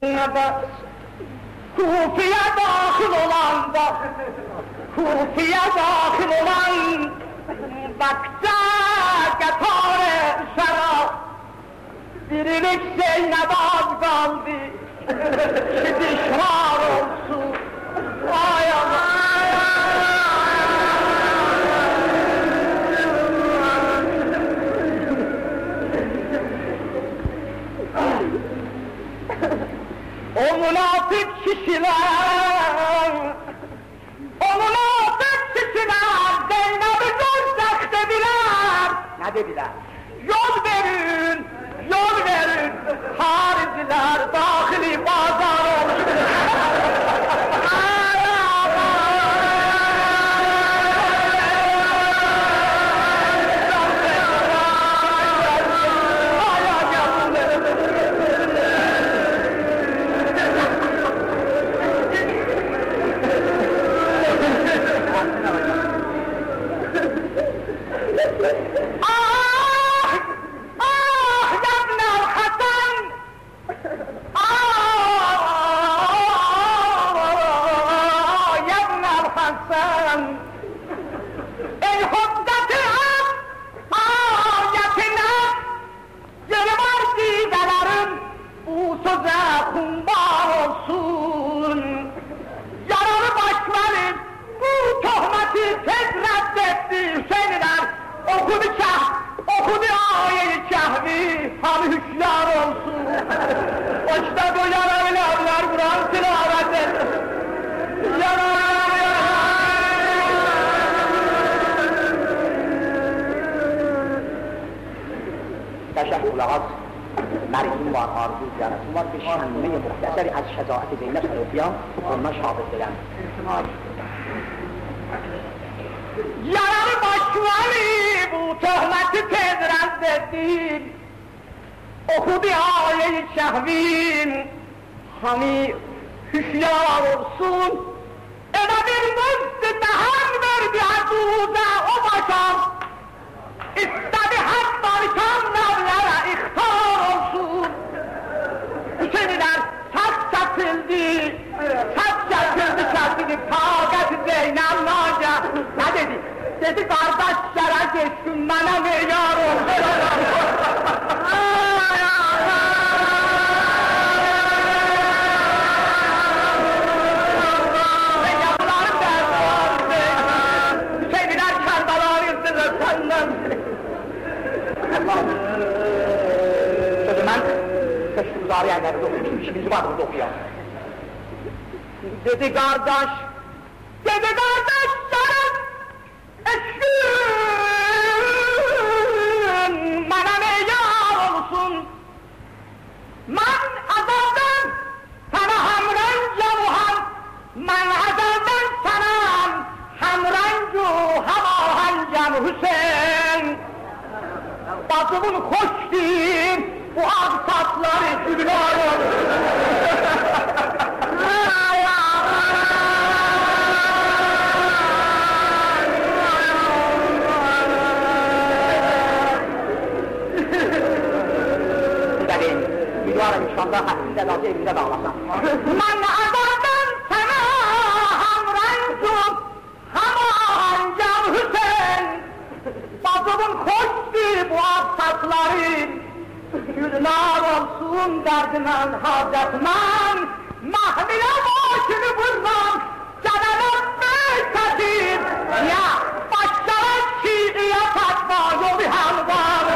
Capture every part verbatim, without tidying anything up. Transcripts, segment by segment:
Kufiye dahil olan da, Kufiye dahil olan bakça getare şarap, dirilik Zeynep az kaldı, dişvar olsun, ay Allah. O münafık kişiler, o münafık kişiler Zeynep'i görsek dediler. Ne dediler? Yol verin, yol verin, hariciler dahili pazar olsun. مریم var, arzu ziyaretim var ve şenliğe muhteseri az şecaat-i Zeynep Sarıfiyan ondan şahit eden. Yaralı başvali bu töhmeti tez reddettim. Okudu ayet-i şehvin, hani hüşyar olsun. Ede bir müstütehem verdi aduza o başam. İstedi hak barışan nevlere ihtar olsun. Hüseyinler saç çatıldı, saç çatıldı çatıldı, fakat Zeynep Naca. Ne dedi? Dedi kardeşlere geçsin bana meyar olsun. Yavrularım derdi vardı, Hüseyinler Kerbela'yı senden. Sözü ben teşkil-i yerlerde okuyayım, işimizi var burada okuyalım. Dedi kardeş, dedi kardeş canım, eşkün bana meyar olsun. Ben azaldan sana hamrenca muham, ben azaldan sana hamrencu hamahancam Hüseyin. Bazımın hoş değil, bu ak saçları sürüyor. Mübarek inşallah hakkında razı evinde dağlasan. Ben azaldan sana hamrencum, hamahancam Hüseyin. Bazımın hoş değil, bu ak saçları gülnar olsun derdimen hacetmen. Mahmile başını vurmam, cananım beytetim. Ya başlara şiiye fatma yolu halvar.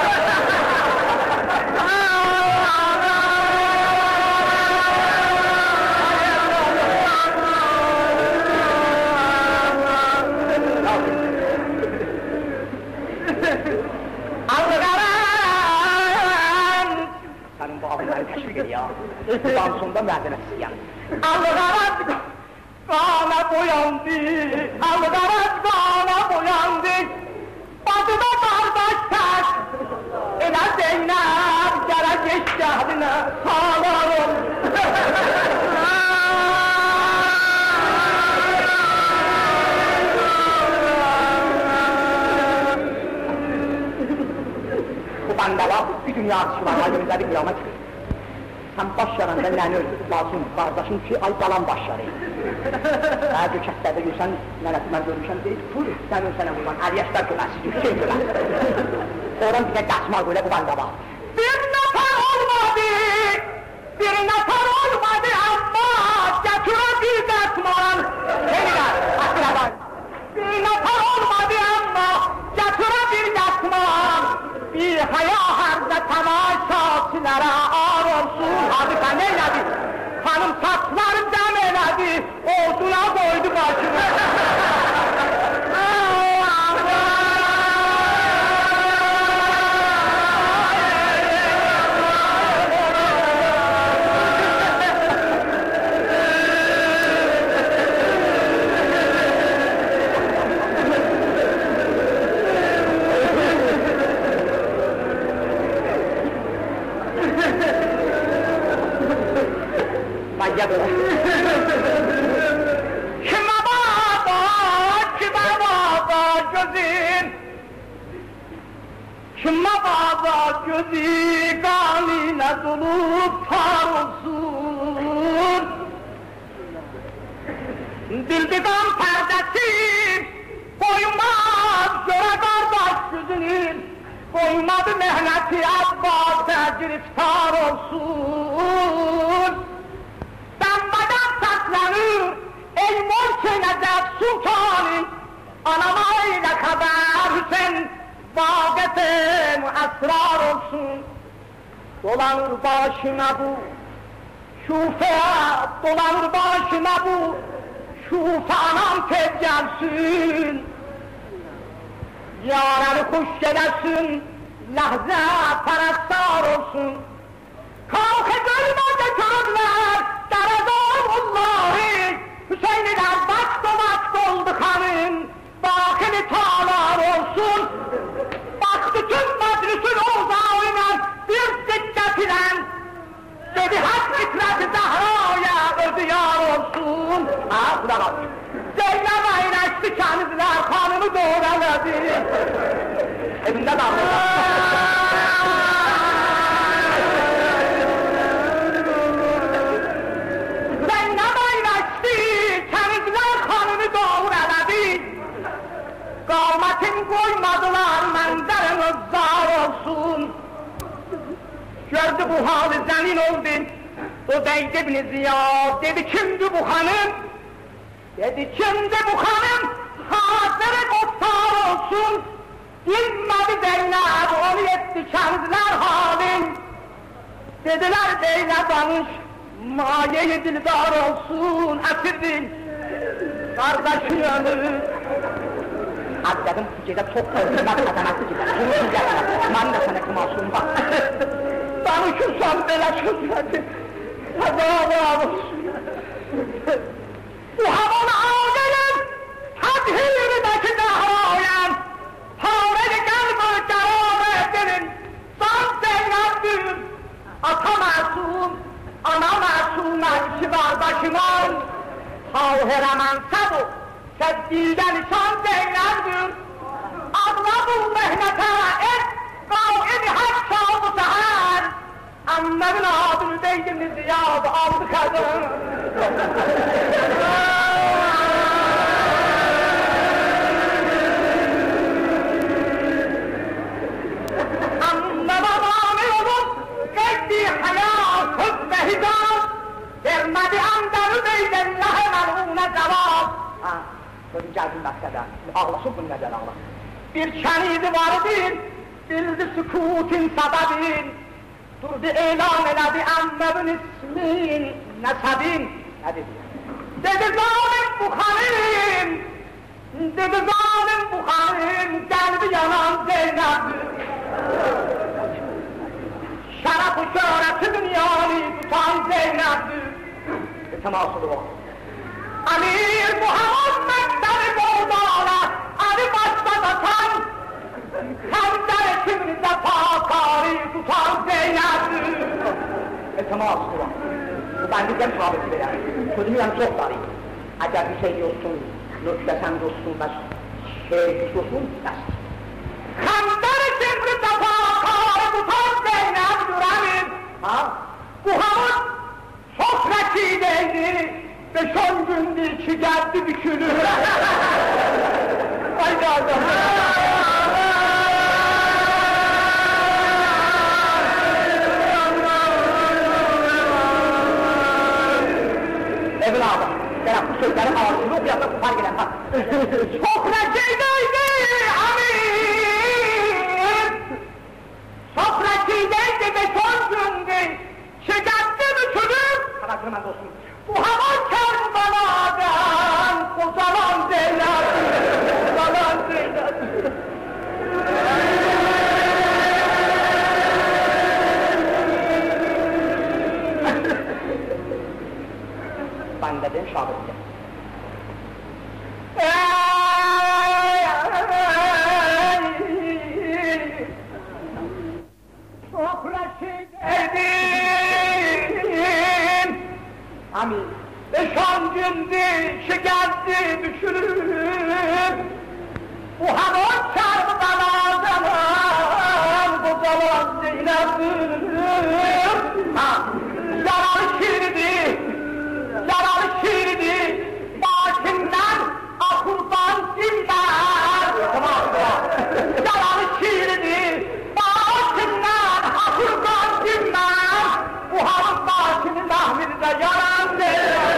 Senin bu abimleri teşvik ediyor. Bundan sonunda müezzemetsiyim. Algarat kana boyandı, algarat kana boyandı. Batıda kardeş taş, ele Zeynep gelecek şehrine sağlarım. Bu bende var, bir dünya atışı var, halimize bir kıyamet. Sən baş yaranda nəni lazım, qardaşın ki, ay balan baş yarayı. Hə, gökətlərdə görsən, nənəsi mən görmüşəm, deyir, pul, sən ölsənə qurban, əliyyəşlər qılarsın, Hüseyin qılarsın. Oradan bir də qaçmaq böyle bu banda var. Bir nəfər olmadı, bir nəfər olmadı, amma gətirə bir dəsman. Seyirlər, asıra var. Bir nəfər olmadı, amma gətirə bir dəsman. Bir haya harda tamaşaçılara ar olsun. Hadika neylədi? Hanım saçları dəm elədi, orduna koydu başını. Kime baba, kime baba gözün, kime baba gözü kanıyla dolup parılsın. Dildigan perdesi koymaz göre kardeş yüzünün, koymadı mehneti Abbas'a giriftar olsun. Dambadan saklanır ey Morse Necef Sultan'ın, anama ile kadar Hüseyin vagetim esrar olsun. Dolanır başına bu Şufe'ye, dolanır başına bu Şufe anam tez gelsin. Yararı kuş gelesin, lahze perestار olsun. Kalk edilmez körükler, Derezavullahi, Hüseyin'den vakti vakti oldu kanın, bakili tağlar olsun. Baktı tüm meclisin oğzağıyla bir dikkat ile, dedi hak ikreti Zahra'ya ödüyar olsun. Ha, kulak al. Zeynep ayraçtı kendizler, kanını doğraladı. Evinde dağıldı. Kavmetin koymadılar menzerin zar olsun. Gördü bu hali zenin oldu. O deydi İbn Ziyad, dedi kimdi bu hanım? Dedi kimdi bu hanım? Hazırı kutlar olsun. Bilmedi Zeynep, onu etti kendiler halin. Dediler Zeynep danış, maye-i dildar olsun. Esirdim, kardeşin ölür. Az dedim ki gecə çox tövbə kazanası gider. Bunu diyecekler. Ben de sana kumasum bak. Danışırsan belə sözlədi. Azab olsun. Bu havana ağlayın. Tədhirdəki Zahra'yan. Havle qəlbı qərar edin. San Zeynep'dir. Ata masum, ana masumla iki kardeşimin. Havheraman sabu. Sen dilden şan Zeynep'dir. Adla bu mehnete et, kavgini hak çaldı seher. Annemin adını değdini Ziyad aldı kadın. Anneme mani olup, geçti hayat, hüsne hicab. Vermedi andanı değden lahemelune cevap. Sözü geldim məqsədə, ağlasın bunu nədən ağla. Bir kənidi vardı, bildi sükutin səbəbin. Durdu elan elədi əmməbin ismin, nəsəbin. Nə dedi? Dedi zalim bu xanım, dedi zalim bu xanım, qəlbi yanan Zeynep'dir. Şərəf-ı şöhrəti dünyanı tutan Zeynep'dir. Temasılı o. Amir Muhammed seni boğdağla, Ali başladatan, Hamza'yı kimliğinde fakari tutan Zeynep'dir. E temasılı o. Bu bendikten sabiti veren, sözümü ben çok darayım. Eğer bir şey diyorsun, nükdesen dostun, şey dostun, ders. Hamza'yı kimliğinde fakari tutan Zeynep'dir amin. Ha? Bu havuz sofratideydi, beş on gündür ki geldi bükülür. Haydi adam. Evladım, sen bu sözlerin ağzını okuyasın, fark eden bak. Sofratideydi, amin! Sofratideydi beş on gündür, şekerli bükülür. Sana kırmaz olsun. Bu hava Kerbela'dan, o zaman Zeynep'i, o zaman Zeynep'i. Ben dedim şahittim. Çok reşit edin. Amin. Beş on gündür ki geldi düşürür. Bu hamur çarpıdan ağzından bu zaman Zeynep'im. Ha, yaralı şirdi, yaralı şirdi, başından akurban dinler. Tamam, tamam. Yaralı şirdi, başından akurban dinler. Bu hamur başının ahmirde yaran Zeynep.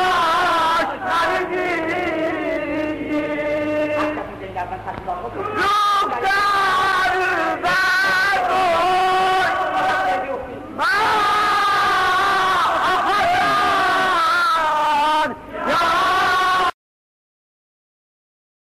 No!